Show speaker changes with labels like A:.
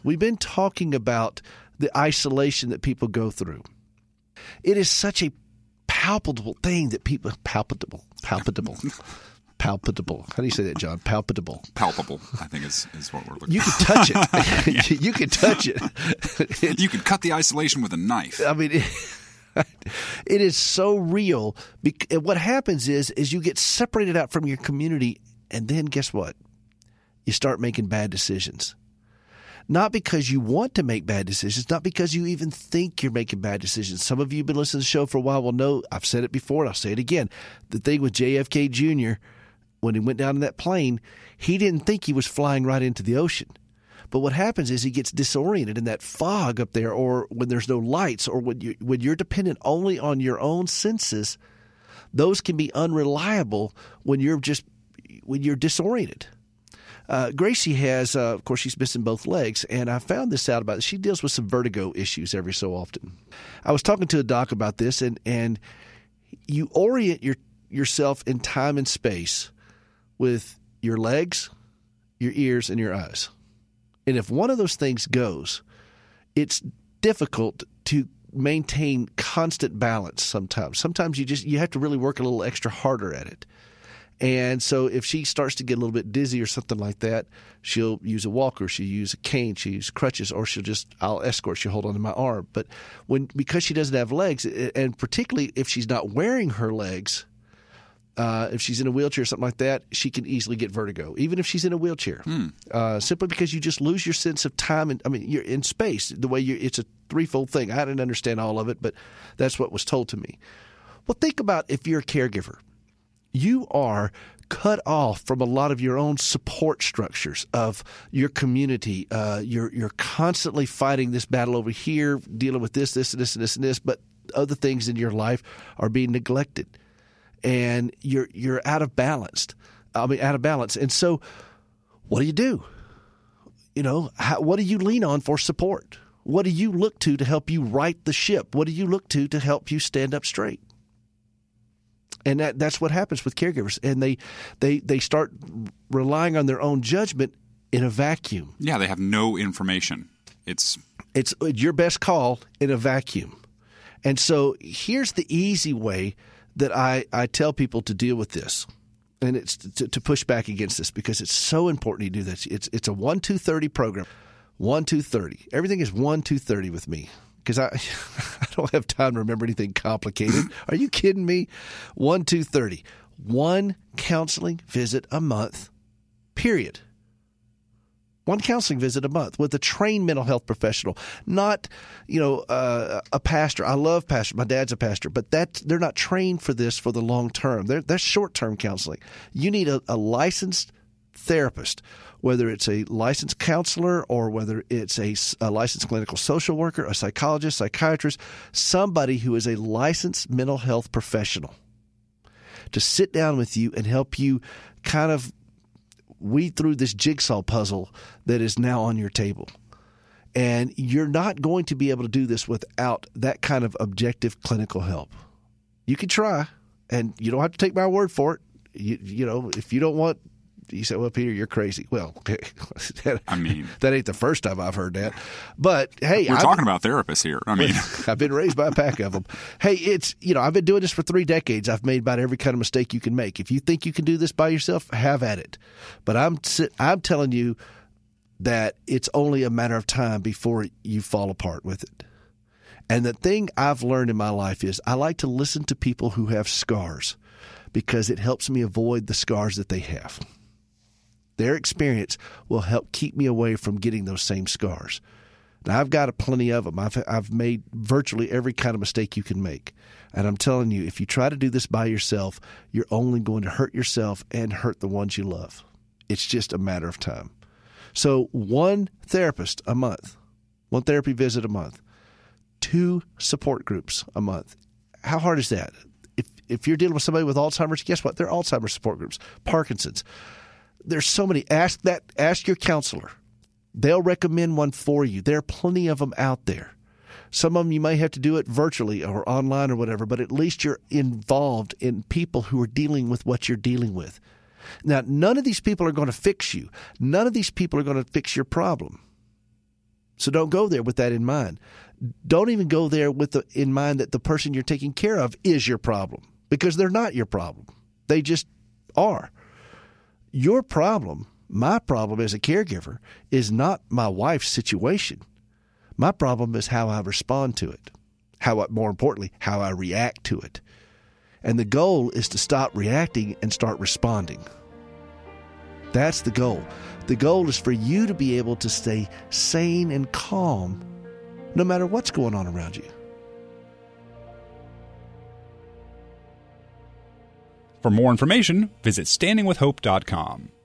A: We've been talking about the isolation that people go through. It is such a palpable thing that people palpable. How do you say that, John? Palpable,
B: I think is what we're looking for.
A: You can touch it. You can touch it.
B: You can cut the isolation with a knife.
A: I mean, it is so real. And what happens is you get separated out from your community, and then guess what? You start making bad decisions. Not because you want to make bad decisions, not because you even think you're making bad decisions. Some of you have been listening to the show for a while will know, I've said it before and I'll say it again. The thing with JFK Jr., when he went down in that plane, he didn't think he was flying right into the ocean. But what happens is he gets disoriented in that fog up there, or when there's no lights, or when you're dependent only on your own senses. Those can be unreliable when you're disoriented. Gracie has, of course, she's missing both legs, and I found this out about it. She deals with some vertigo issues every so often. I was talking to a doc about this, and you orient yourself in time and space with your legs, your ears, and your eyes. And if one of those things goes, it's difficult to maintain constant balance sometimes. Sometimes you have to really work a little extra harder at it. And so if she starts to get a little bit dizzy or something like that, she'll use a walker, she'll use a cane, she'll use crutches, or I'll escort, she'll hold onto my arm. But because she doesn't have legs, and particularly if she's not wearing her legs, if she's in a wheelchair or something like that, she can easily get vertigo, even if she's in a wheelchair. Simply because you just lose your sense of time. And I mean, you're in space. The way it's a threefold thing. I didn't understand all of it, but that's what was told to me. Well, think about if you're a caregiver. You are cut off from a lot of your own support structures of your community. You're constantly fighting this battle over here, dealing with this, and this, but other things in your life are being neglected, and you're out of balance. And so, what do you do? What do you lean on for support? What do you look to help you right the ship? What do you look to help you stand up straight? And that's what happens with caregivers. And they start relying on their own judgment in a vacuum.
B: Yeah, they have no information. It's
A: your best call in a vacuum. And so here's the easy way that I tell people to deal with this. And it's to push back against this, because it's so important you do this. It's a 1-2-30 program. 1-2-30. Everything is 1-2-30 with me. Because I don't have time to remember anything complicated. Are you kidding me? 1-2-30. One counseling visit a month, period. One counseling visit a month with a trained mental health professional, not a pastor. I love pastors. My dad's a pastor, but they're not trained for this for the long term. That's short-term counseling. You need a licensed therapist, whether it's a licensed counselor or whether it's a licensed clinical social worker, a psychologist, psychiatrist, somebody who is a licensed mental health professional to sit down with you and help you kind of weed through this jigsaw puzzle that is now on your table. And you're not going to be able to do this without that kind of objective clinical help. You can try, and you don't have to take my word for it. If you don't want, you say, well, Peter, you're crazy. Well, okay.
B: I mean,
A: that ain't the first time I've heard that. But hey,
B: we're talking about therapists here. I mean,
A: I've been raised by a pack of them. Hey, I've been doing this for 3 decades. I've made about every kind of mistake you can make. If you think you can do this by yourself, have at it. But I'm telling you that it's only a matter of time before you fall apart with it. And the thing I've learned in my life is I like to listen to people who have scars, because it helps me avoid the scars that they have. Their experience will help keep me away from getting those same scars. Now, I've got plenty of them. I've made virtually every kind of mistake you can make. And I'm telling you, if you try to do this by yourself, you're only going to hurt yourself and hurt the ones you love. It's just a matter of time. So one therapist a month, one therapy visit a month, 2 support groups a month. How hard is that? If you're dealing with somebody with Alzheimer's, guess what? They're Alzheimer's support groups, Parkinson's. There's so many. Ask your counselor. They'll recommend one for you. There are plenty of them out there. Some of them you may have to do it virtually or online or whatever, but at least you're involved in people who are dealing with what you're dealing with. Now, none of these people are going to fix you. None of these people are going to fix your problem. So don't go there with that in mind. Don't even go there with in mind that the person you're taking care of is your problem, because they're not your problem. They just are. Your problem, my problem as a caregiver, is not my wife's situation. My problem is how I respond to it. More importantly, how I react to it. And the goal is to stop reacting and start responding. That's the goal. The goal is for you to be able to stay sane and calm no matter what's going on around you.
C: For more information, visit standingwithhope.com.